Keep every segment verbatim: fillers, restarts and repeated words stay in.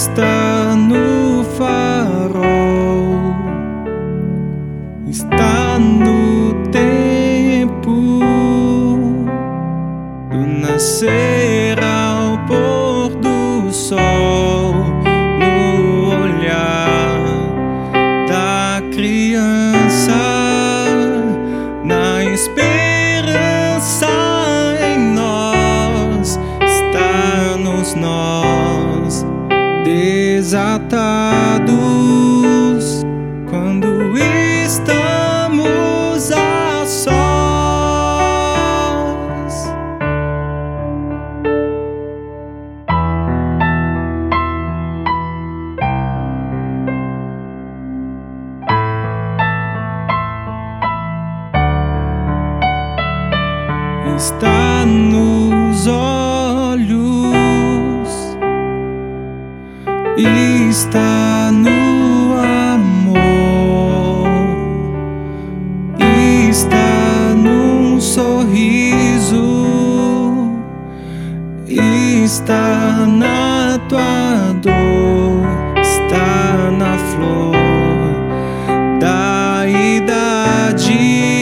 está no farol, está no tempo do nascer ao pôr do sol, no olhar da criança, na esperança em nós, está nos nós desatados quando estamos a sós. Está nos olhos, está no amor, está num sorriso, está na tua dor, está na flor da idade,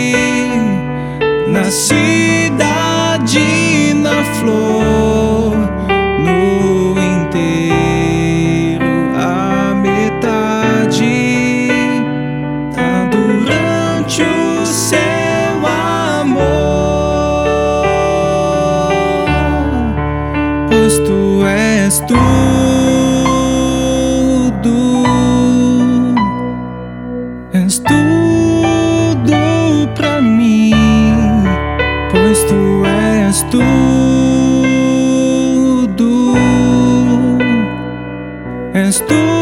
na cidade, na flor, no inteiro, a metade, tá durante o seu amor, pois tu és tudo, és tudo pra mim. Pois tu és tudo, és tudo.